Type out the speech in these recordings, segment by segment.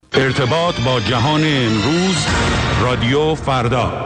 ارتباط با جهان امروز، رادیو فردا.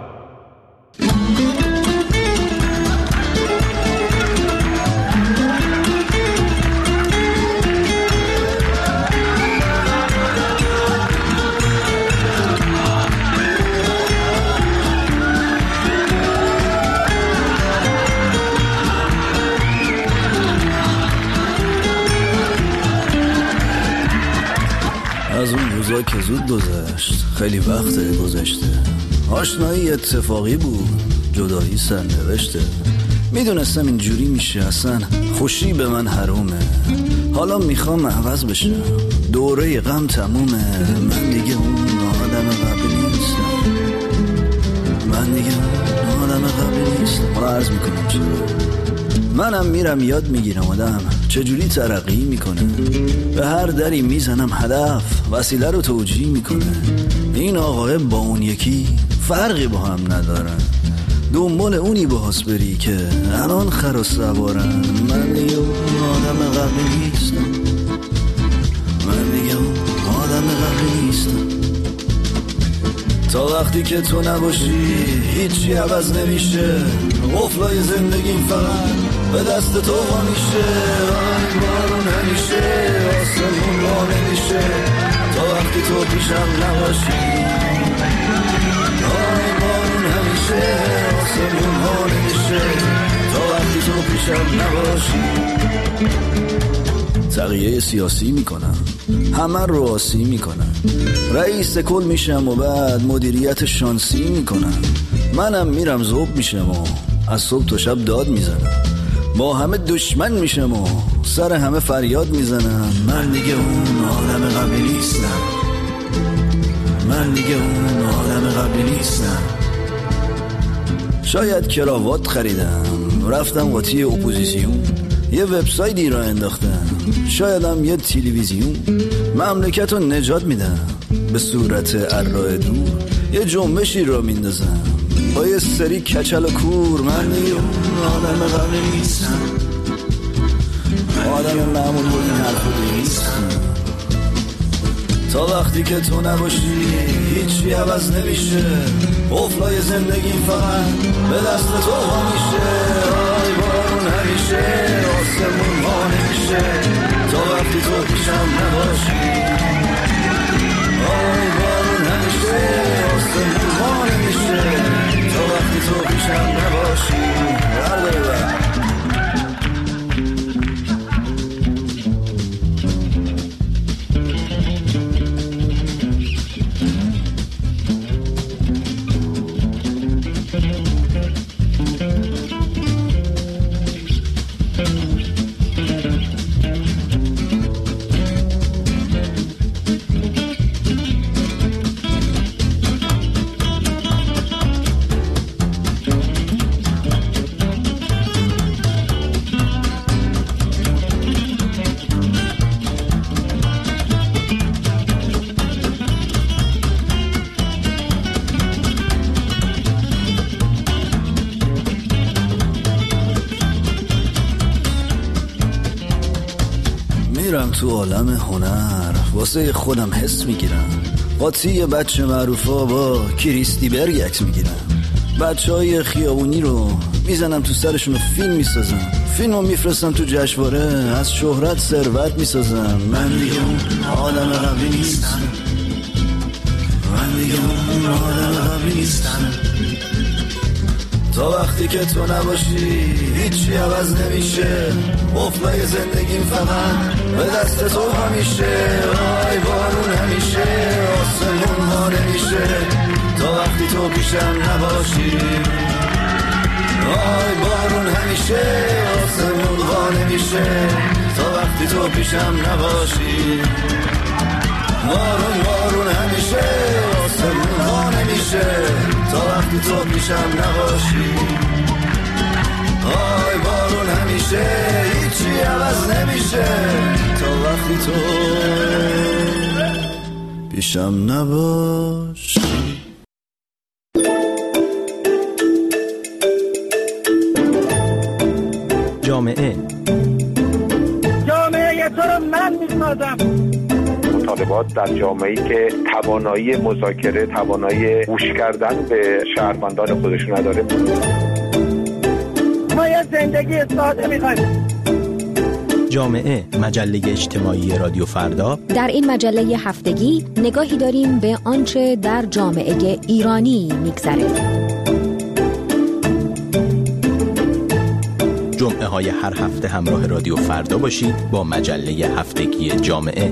از اون روزا که زود گذشت، خیلی وقت گذشته. آشنایی اتفاقی بود، جدایی سرنوشته. میدونستم اینجوری میشه، اصلا خوشی به من حرومه. حالا میخوام عوض بشم، دوره غم تمومه. من دیگه اون آدم قبلی نیستم، من دیگه اون آدم قبلی نیستم. حالا عرض میکنم چرا. منم میرم یاد میگیرم آدم چجوری ترقی میکنه. به هر دری میزنم هدف وسیله رو توجیه میکنه. این آقای با اون یکی فرقی با هم ندارن، دنبال اونی باز بری که الان خر و سوارن. من دیگه اون آدم قبلی نیستم، من دیگه اون آدم قبلی نیستم. تا وقتی که تو نباشی هیچی عوض نمیشه. قفلای زندگیم فقط به دست تو ها میشه. آی بارون همیشه آسمون ها نمیشه تا وقتی تو پیشم نباشی. آی بارون همیشه آسمون ها نمیشه تا وقتی تو پیشم نباشی. تغییه سیاسی میکنم، همه رو آسی میکنم. رئیس کل میشم و بعد مدیریت شانسی میکنم. منم میرم ذوب میشم و از صبح تا شب داد میزنم. با همه دشمن میشم و سر همه فریاد میزنم. من دیگه اون آدم قبلی نیستم، من دیگه اون آدم قبلی نیستم. شاید کراوات خریدم، رفتم قاطی اپوزیسیون، یه وبسایتی را انداختم، شایدم یه تلویزیون. مملکت رو نجات میدم به صورت ارائه دور، یه جنبشی را میندازم با یه سری کچل و کور. من دیگه اون آدم قبلی نیستم، آدم معمول بود این حرف نیستم. تا وقتی که تو نباشی هیچی عوض نمیشه. قفلای زندگیم فقط به دست تو ها میشه. آی بارون همیشه آسمون ها نمیشه تا وقتی تو پیشم نباشی. آی بارون همیشه آسمون ها نمیشه تا وقتی تو پیشم نباشی. میرم تو عالم هنر، واسه خودم حس میگیرم. قاطی بچه معروفا با کریستی برگ عکس میگیرم. بچه های خیابونی رو میزنم تو سرشون و فیلم میسازم. فیلمو میفرستم تو جشنواره، از شهرت ثروت میسازم. من دیگه اون آدم قبلی نیستم، من دیگه اون آدم قبلی نیستم. تا وقتی که تو نباشی هیچی عوض نمیشه. قفلای زندگیم فقط به دست تو همیشه. آی بارون همیشه آسمون ها نمیشه تا وقتی تو پیشم نباشی. آی بارون همیشه آسمون ها نمیشه تا وقتی تو پیشم نباشی. بارون بارون همیشه آسمون ها نمیشه تا وقتی تو پیشم نباشی. آی بارون همیشه هیچی عوض نمیشه تا وقتی تو پیشم نباشی. جامعه تو رو من میسازم. مطالبات در جامعه‌ای که توانایی مذاکره، توانایی گوش کردن به شهروندان خودش نداره. ما یه زندگی ساده می‌خوایم. جامعه، مجله اجتماعی رادیو فردا. در این مجله هفتگی نگاهی داریم به آنچه در جامعه ایرانی می‌گذره. جمعه های هر هفته همراه رادیو فردا باشید با مجله هفتگی جامعه.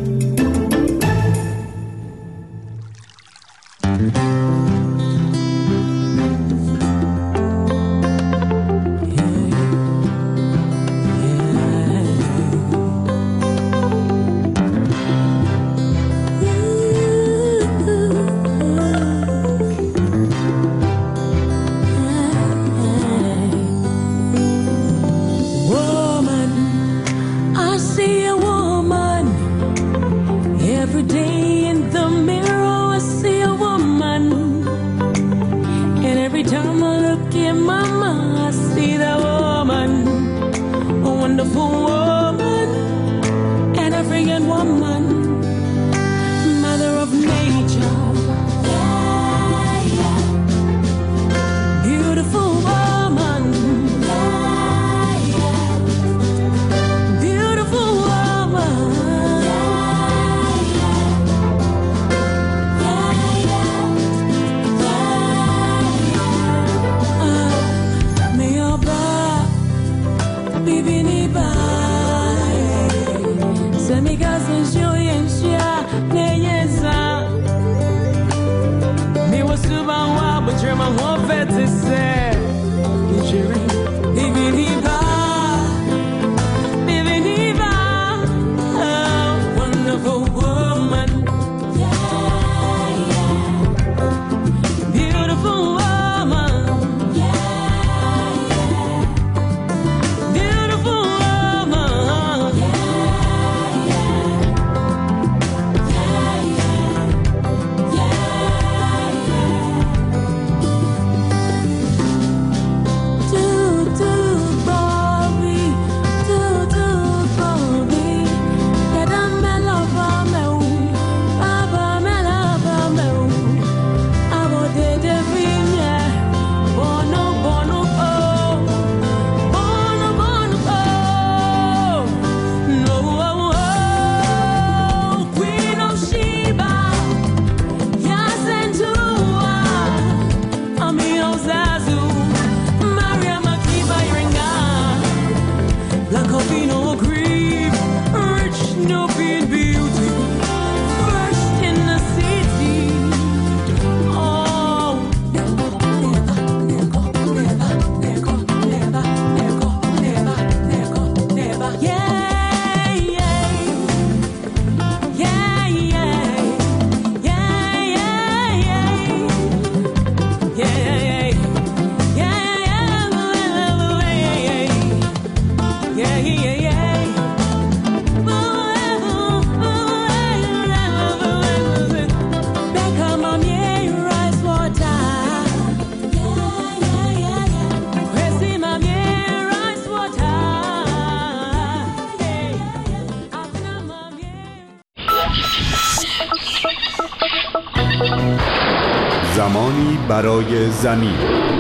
زمانی برای زمین.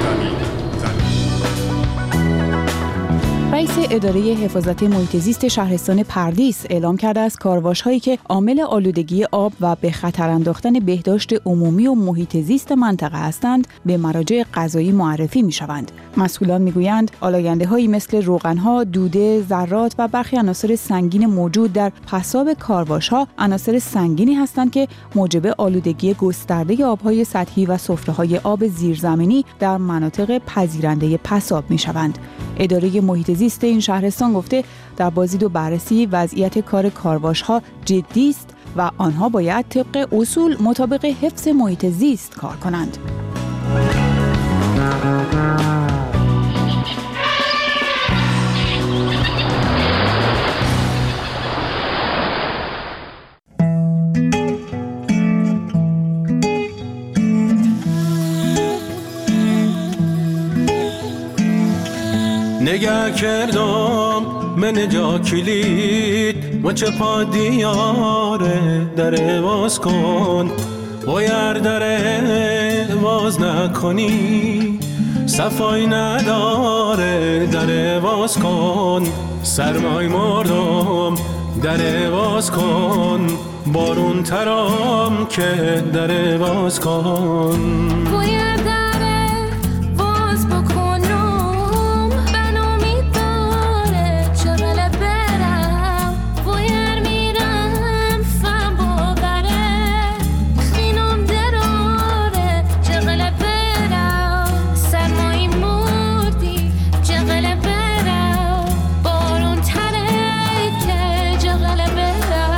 رئیس اداره حفاظت محیط زیست شهرستان پردیس اعلام کرده است کارواش‌هایی که عامل آلودگی آب و به خطر انداختن بهداشت عمومی و محیط زیست منطقه هستند به مراجع قضایی معرفی می‌شوند. مسئولان می‌گویند آلاینده‌هایی مثل روغن‌ها، دوده، ذرات و برخی عناصر سنگین موجود در پساب کارواش‌ها عناصر سنگینی هستند که موجب آلودگی گسترده آب‌های سطحی و سفره‌های آب زیرزمینی در مناطق پذیرنده پساب می‌شوند. اداره محیط زیست این شهرستان گفته در بازدید و بررسی وضعیت کار کارواش‌ها جدی است و آنها باید طبق اصول مطابق حفظ محیط زیست کار کنند. نگه کردم من جا کلید مچ پا دیاره در باز کن بایر در باز نکنی صفای نداره در باز کن سرمای مردم در باز کن بارون ترام که در باز کن باید در باز بکنم بنامی داره چقدر برم باید میرم فهم باوره خینم دراره چقدر برم سرمایی مردی چقدر برم بارون تره که چقدر برم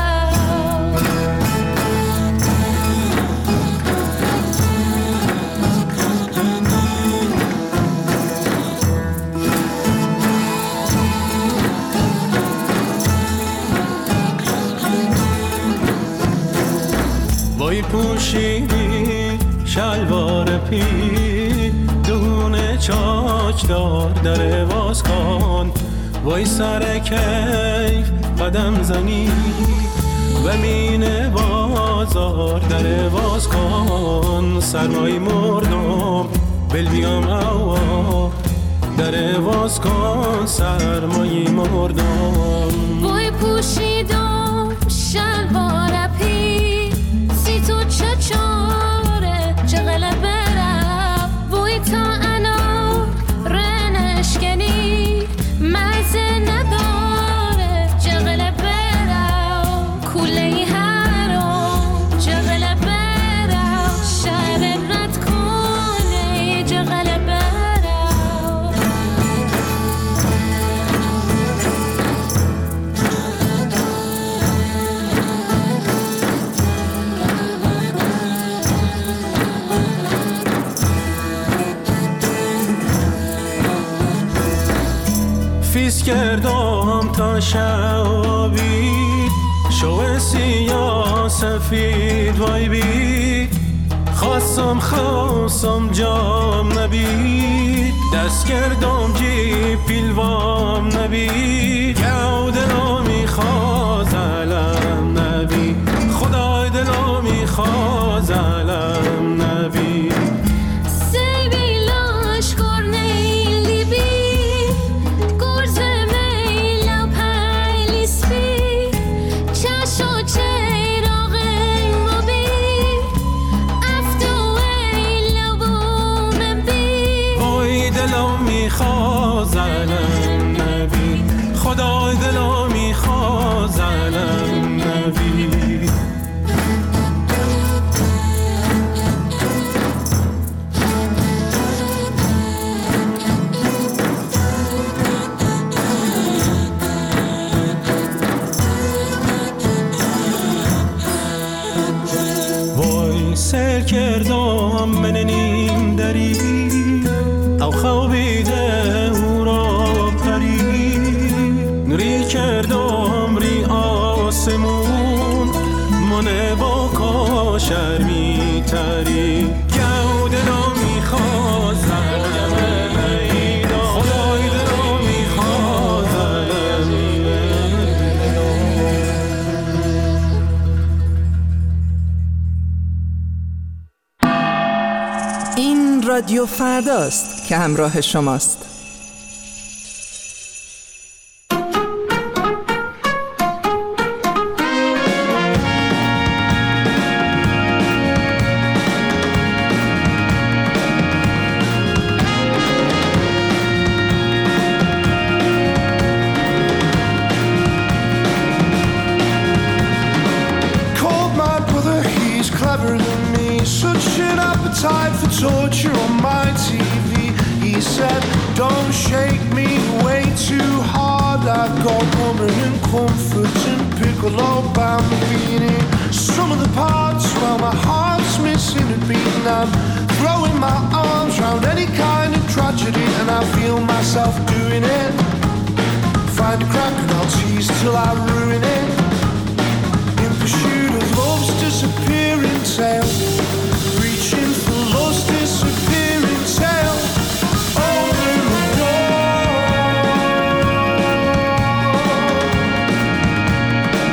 وای پوشیدی شلوار پی دونه چاچ دار در باز کن وای سر کیف قدم زنی و مین بازار در باز کن سرمای مردم بل بیام اوا در باز کن سرمای مردم وای پوشیدم شلوار پی سی تو چاره چقدر برم وای تا انا رنشکنی مزه نداره چقدر برم کوله هرام چقدر برم شهر رد کنه چقدر برم فیس کردم تا شبی شو سیاه سفید وای بی خواستم جام نبید دست کردم جی پیلوام نبید گو دلو میخواز علم نبید خدای دلو میخواز علم نبید میخوازنم نبی خدای دلو میخوازنم نبی وای سر کردم بننیم دری او خوابیده او را پری نوری کردم ری آسمون منه با کاشر میتری گو دلو میخوازم خدای دلو میخوازم این رادیو فرداست که همراه شماست. For torture on my TV, he said, don't shake me way too hard. I've got woman and comfort and piccolo bambini. Some of the parts, well, my heart's missing a beat, and I'm throwing my arms round any kind of tragedy, and I feel myself doing it. Find a crack and I'll tease till I ruin it. In pursuit of love's disappearing tale, reaching for love's disappearing tale. Open the door.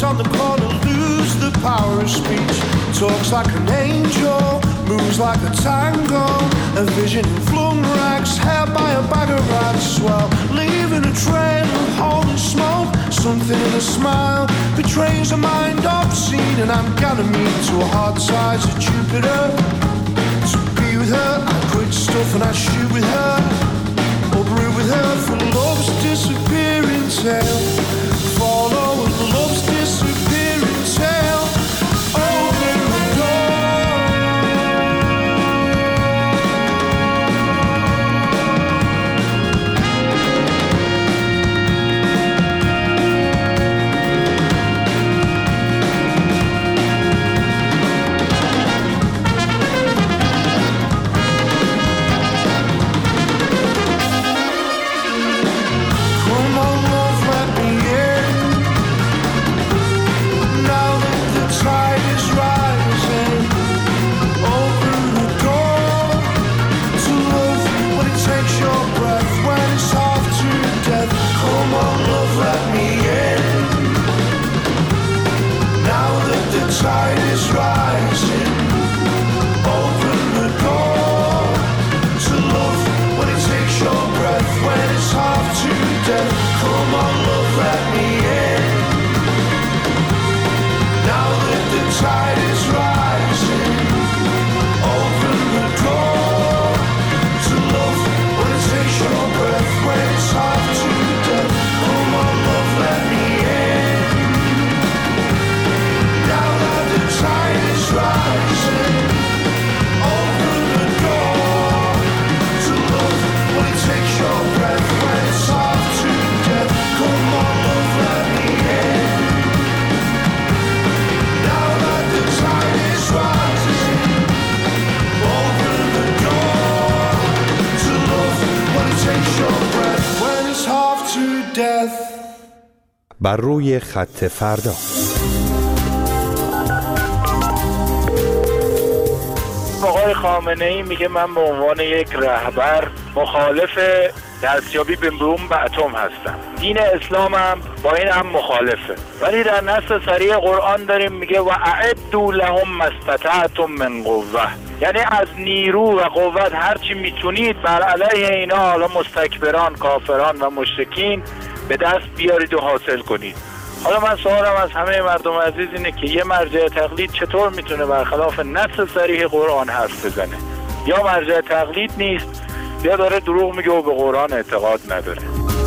on the corner lose the power of speech. Talks like an angel, moves like a tango. A vision in flung rags, held by a bag of rats. Well, leaving a trail of holy smoke. Something in a smile betrays a mind obscene. And I'm gonna meet to a hard side of Jupiter. To be with her, I quit stuff and I shoot with her. Or brew with her for love's disappearing tale. Follow love's disappearing tale. Open the door. Tide is rising. Open the door to love when it takes your breath, when it's half to death. Come on, love, let me in. Now that the tide is rising, open the door to love when it takes your breath, when it's half to death. Come on, love, let me in. Tide is rising. Open the door to love when it takes your breath, when it's hard to death. Come on, love, let me in. Now that the tide is rising, open the door to love when it takes your breath, when it's hard to death. بر روی خط فردا. آقای خامنه‌ای میگه من به عنوان یک رهبر مخالف دستیابی به بمب اتم هستم. دین اسلام هم با این هم مخالفه. ولی در نص صریح قرآن داریم میگه و اعدوا لهم ما استطعتم من قوه. یعنی از نیرو و قوت هرچی میتونید بر علیه اینا، حالا مستکبران، کافران و مشرکین، به دست بیارید و حاصل کنید. حالا من سوالم از همه مردم عزیز اینه که یه مرجع تقلید چطور میتونه برخلاف نص صریح قرآن حرف بزنه؟ یا مرجع تقلید نیست یا داره دروغ میگه و به قرآن اعتقاد نداره.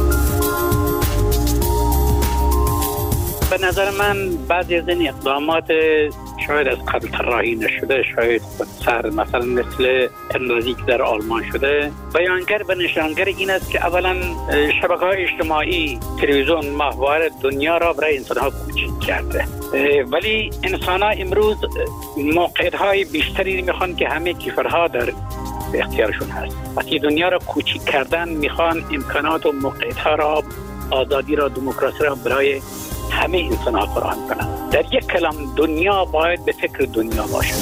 به نظر من بعضی از این اقدامات شاید از قبل طراحی نشده، شاید خودسر، مثلا مثل اندازی که در آلمان شده، بیانگر و نشانگر این است که اولا شبکه‌های اجتماعی، تلویزیون، ماهواره دنیا را برای انسان‌ها کوچک کرده. ولی انسان‌ها امروز موقعیت‌های بیشتری میخوان که همه کیفرها در اختیارشون هست. وقتی دنیا را کوچک کردن میخوان امکانات و موقعیت‌ها را، آزادی را، دموکراسی را برای همه انسان‌ها فراهم کنند. در یک کلام دنیا باید به فکر دنیا باشد.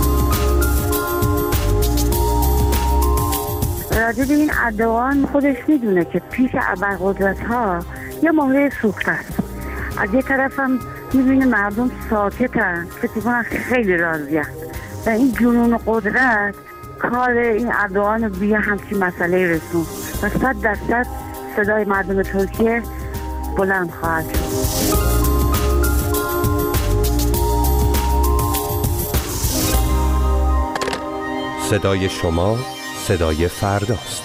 راجع به این ادعان خودش میدونه که پیش ابرقدرت‌ها یه مهره سوخته است. از یک طرف هم میبینه مردم ساکتن که فکر خیلی راضیه و این جنون قدرت کار این ادعان رو به همچین مسئله رسون و 100% صدای مردم ترکیه بلند خواهد شد. صدای شما صدای فرداست.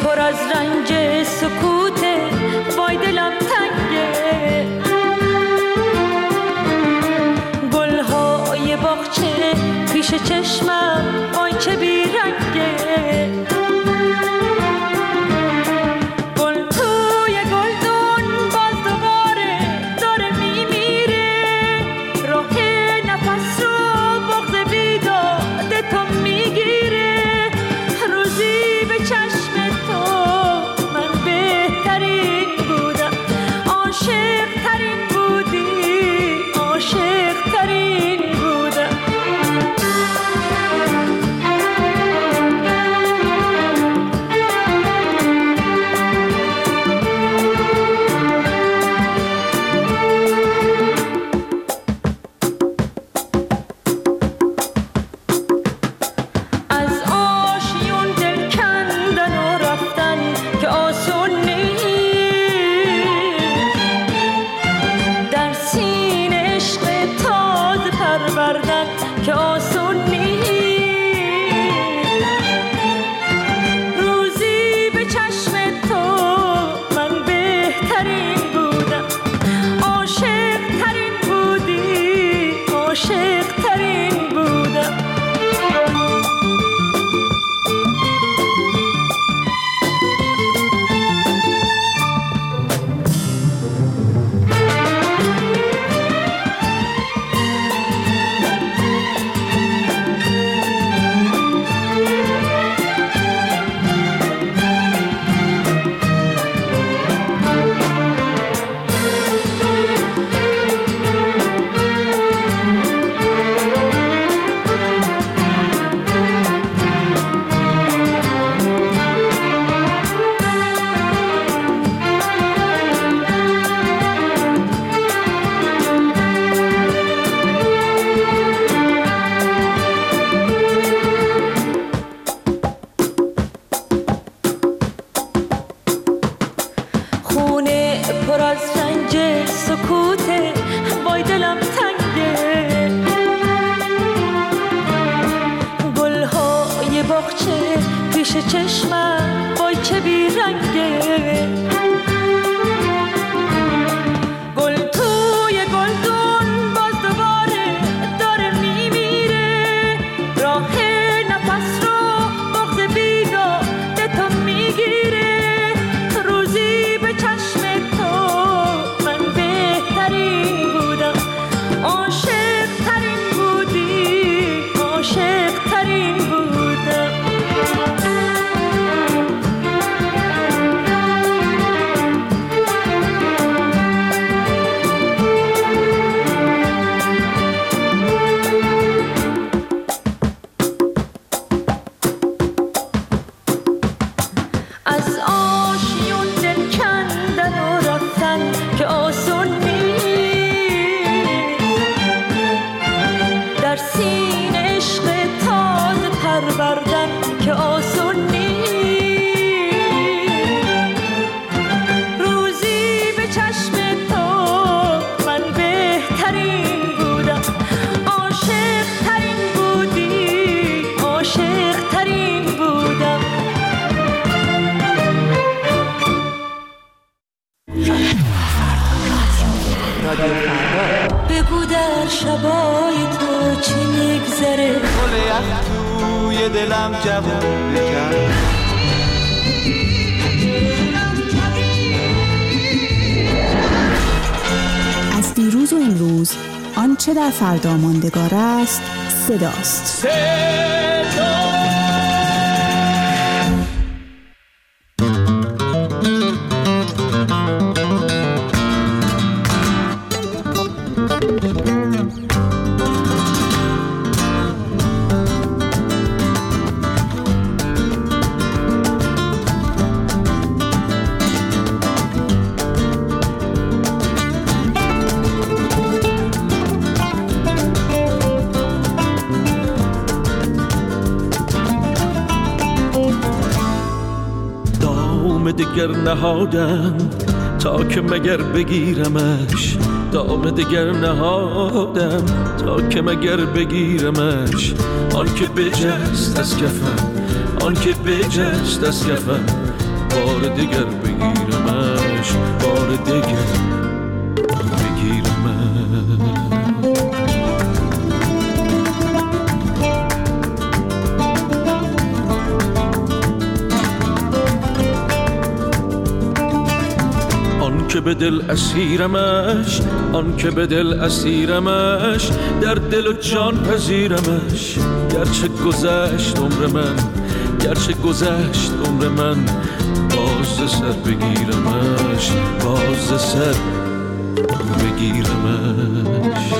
پر از رنج سکوته، وای دلم تنگه. گلهای باغچه پیش چشمم، وای چه بیرنگه. بگو در شبای تو چی میگذره، گل یخ توی دلم جوون بکرد. از دیروز و امروز آنچه در فردا ماندگار است صداست. دگر نهادم تا که مگر بگیرمش، دام دگر نهادم تا که مگر بگیرمش. آن که بجست از کفم، آن که بجست از کفم، بار دیگر بگیرمش، بار دیگر بگیرمش. آن که به دل اسیرمش، آن که به دل اسیرمش، در دل و جان پذیرمش. گرچه گذشت عمر من، گرچه گذشت عمر من، باز سر بگیرمش، باز سر بگیرمش.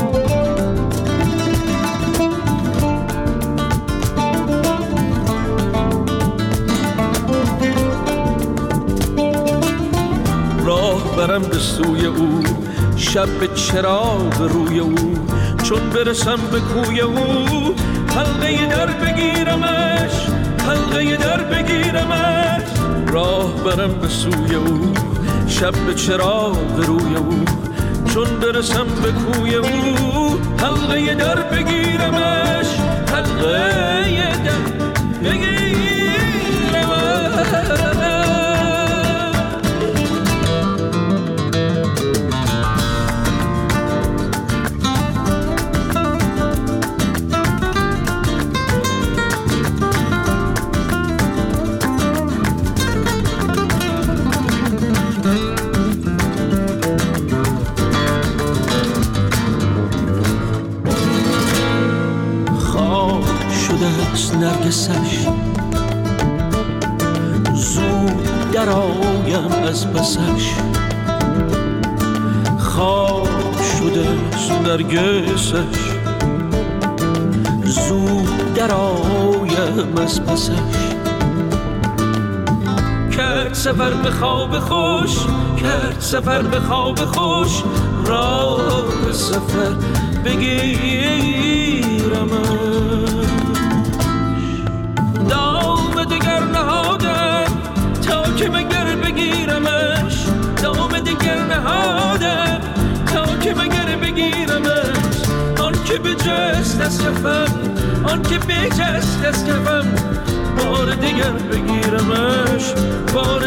راه برم به سوی او، شب به چراغ روی او، چون برسم به کوی او، حلقه در بگیرمش، حلقه در بگیرمش. راه برم به سوی او، شب به چراغ روی او، چون برسم به کوی او، حلقه در بگیرمش، حلقه در بگیرمش. نرگسش زود در آیم از پسش، خواب شده نرگسش زود در آیم از پسش. کرد سفر به خواب خوش، کرد سفر به خواب خوش، راه سفر بگیرمش. دام دیگر نهادم تا که مگر بگیرمش، دام دیگر نهادم تا که مگر بگیرمش. آن که بجست از کفم، آن که بجست از کفم، بار دیگر بگیرمش، بار